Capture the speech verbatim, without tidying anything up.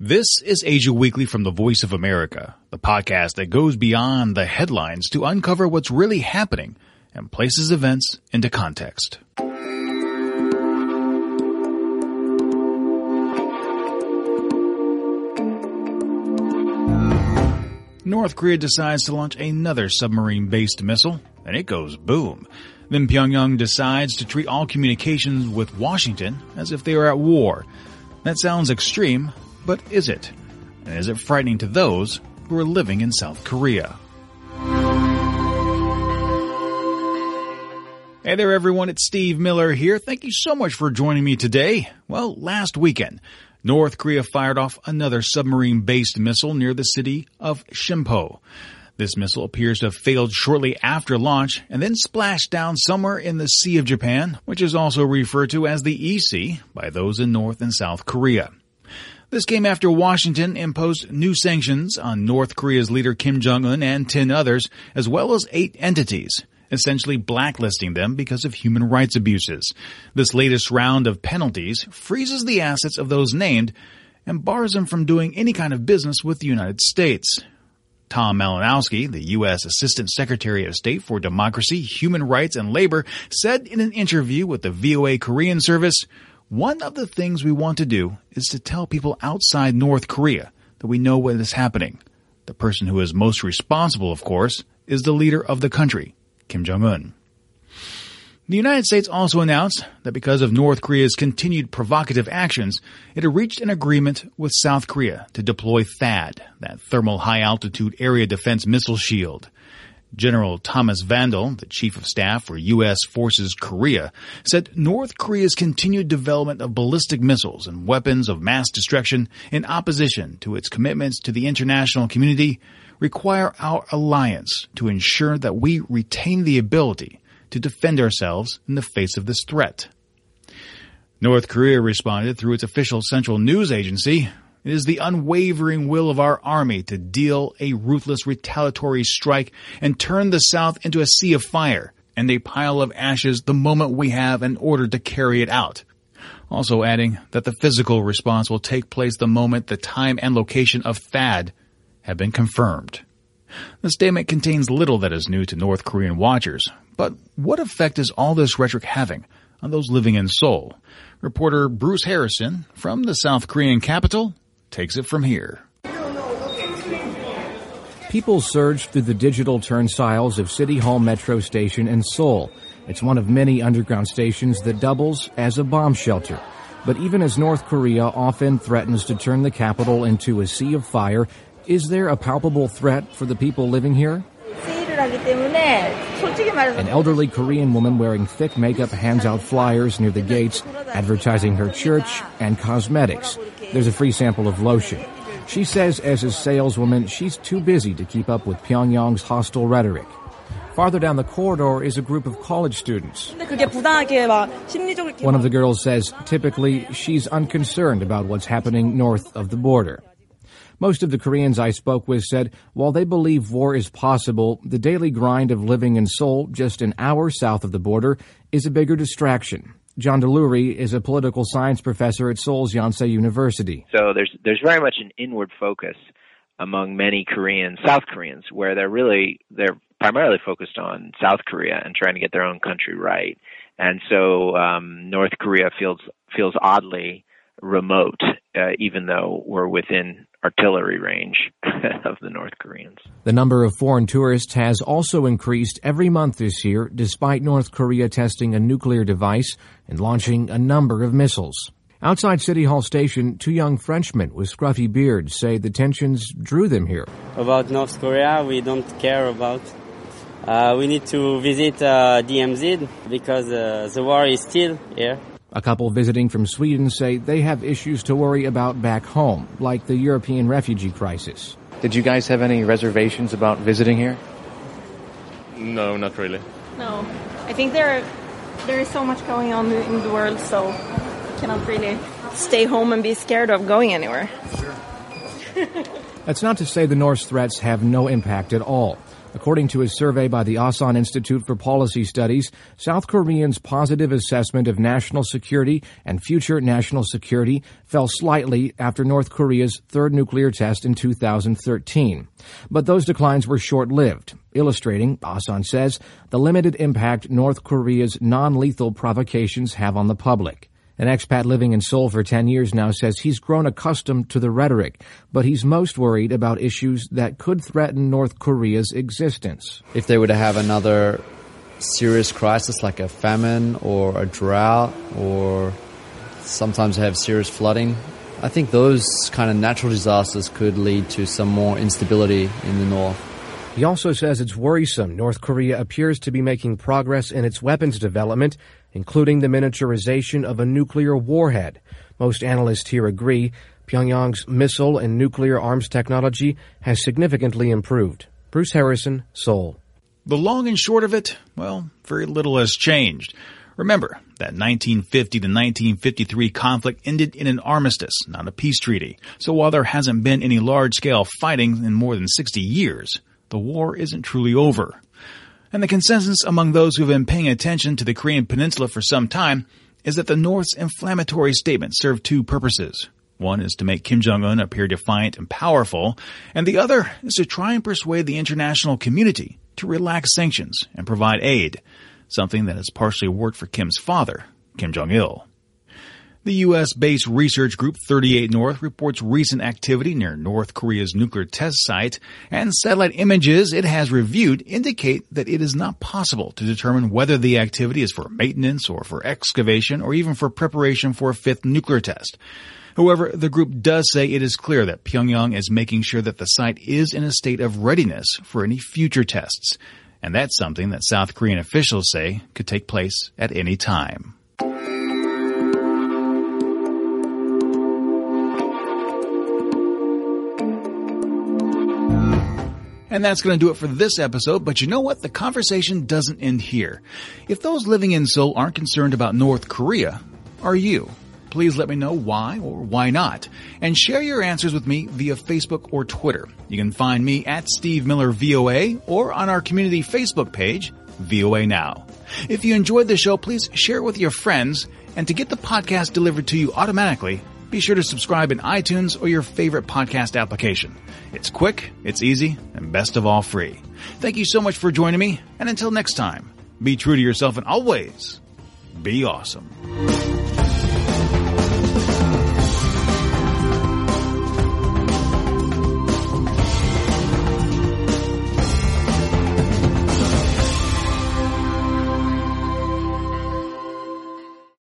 This is Asia Weekly from the Voice of America, the podcast that goes beyond the headlines to uncover what's really happening and places events into context. North Korea decides to launch another submarine-based missile, and it goes boom. Then Pyongyang decides to treat all communications with Washington as if they were at war. That sounds extreme, but is it? And is it frightening to those who are living in South Korea? Hey there everyone, it's Steve Miller here. Thank you so much for joining me today. Well, last weekend, North Korea fired off another submarine-based missile near the city of Shimpo. This missile appears to have failed shortly after launch and then splashed down somewhere in the Sea of Japan, which is also referred to as the E C by those in North and South Korea. This came after Washington imposed new sanctions on North Korea's leader Kim Jong-un and ten others, as well as eight entities, essentially blacklisting them because of human rights abuses. This latest round of penalties freezes the assets of those named and bars them from doing any kind of business with the United States. Tom Malinowski, the U S Assistant Secretary of State for Democracy, Human Rights, and Labor, said in an interview with the V O A Korean service, "One of the things we want to do is to tell people outside North Korea that we know what is happening. The person who is most responsible, of course, is the leader of the country, Kim Jong-un." The United States also announced that because of North Korea's continued provocative actions, it had reached an agreement with South Korea to deploy THAAD, that Thermal High Altitude Area Defense Missile Shield. General Thomas Vandal, the Chief of Staff for U S Forces Korea, said North Korea's continued development of ballistic missiles and weapons of mass destruction in opposition to its commitments to the international community require our alliance to ensure that we retain the ability to defend ourselves in the face of this threat. North Korea responded through its official central news agency. "It is the unwavering will of our army to deal a ruthless retaliatory strike and turn the South into a sea of fire and a pile of ashes the moment we have an order to carry it out." Also adding that the physical response will take place the moment the time and location of THAAD have been confirmed. The statement contains little that is new to North Korean watchers, but what effect is all this rhetoric having on those living in Seoul? Reporter Bruce Harrison from the South Korean capital takes it from here. People surge through the digital turnstiles of City Hall Metro Station in Seoul. It's one of many underground stations that doubles as a bomb shelter. But even as North Korea often threatens to turn the capital into a sea of fire, is there a palpable threat for the people living here? An elderly Korean woman wearing thick makeup hands out flyers near the gates, advertising her church and cosmetics. There's a free sample of lotion. She says as a saleswoman, she's too busy to keep up with Pyongyang's hostile rhetoric. Farther down the corridor is a group of college students. One of the girls says typically she's unconcerned about what's happening north of the border. Most of the Koreans I spoke with said while they believe war is possible, the daily grind of living in Seoul, just an hour south of the border, is a bigger distraction. John Delury is a political science professor at Seoul's Yonsei University. So there's there's very much an inward focus among many Koreans, South Koreans, where they're really they're primarily focused on South Korea and trying to get their own country right. And so um, North Korea feels feels oddly remote, uh, even though we're within artillery range of the North Koreans. The number of foreign tourists has also increased every month this year, despite North Korea testing a nuclear device and launching a number of missiles. Outside City Hall Station, two young Frenchmen with scruffy beards say the tensions drew them here. About North Korea, we don't care about. Uh, we need to visit uh, D M Z because uh, the war is still here. A couple visiting from Sweden say they have issues to worry about back home, like the European refugee crisis. Did you guys have any reservations about visiting here? No, not really. No. I think there, there is so much going on in the world, so I cannot really stay home and be scared of going anywhere. That's not to say the North's threats have no impact at all. According to a survey by the Asan Institute for Policy Studies, South Koreans' positive assessment of national security and future national security fell slightly after North Korea's third nuclear test in two thousand thirteen. But those declines were short-lived, illustrating, Asan says, the limited impact North Korea's non-lethal provocations have on the public. An expat living in Seoul for ten years now says he's grown accustomed to the rhetoric, but he's most worried about issues that could threaten North Korea's existence. If they were to have another serious crisis like a famine or a drought, or sometimes have serious flooding, I think those kind of natural disasters could lead to some more instability in the north. He also says it's worrisome North Korea appears to be making progress in its weapons development, including the miniaturization of a nuclear warhead. Most analysts here agree Pyongyang's missile and nuclear arms technology has significantly improved. Bruce Harrison, Seoul. The long and short of it, well, very little has changed. Remember, that nineteen fifty to nineteen fifty-three conflict ended in an armistice, not a peace treaty. So while there hasn't been any large-scale fighting in more than sixty years, the war isn't truly over. And the consensus among those who have been paying attention to the Korean Peninsula for some time is that the North's inflammatory statement served two purposes. One is to make Kim Jong-un appear defiant and powerful, and the other is to try and persuade the international community to relax sanctions and provide aid, something that has partially worked for Kim's father, Kim Jong-il. The U S-based research group thirty-eight North reports recent activity near North Korea's nuclear test site, and satellite images it has reviewed indicate that it is not possible to determine whether the activity is for maintenance or for excavation or even for preparation for a fifth nuclear test. However, the group does say it is clear that Pyongyang is making sure that the site is in a state of readiness for any future tests, and that's something that South Korean officials say could take place at any time. And that's going to do it for this episode, but you know what? The conversation doesn't end here. If those living in Seoul aren't concerned about North Korea, are you? Please let me know why or why not, and share your answers with me via Facebook or Twitter. You can find me at Steve Miller V O A or on our community Facebook page, V O A Now. If you enjoyed the show, please share it with your friends, and to get the podcast delivered to you automatically, be sure to subscribe in iTunes or your favorite podcast application. It's quick, it's easy, and best of all, free. Thank you so much for joining me, and until next time, be true to yourself and always be awesome.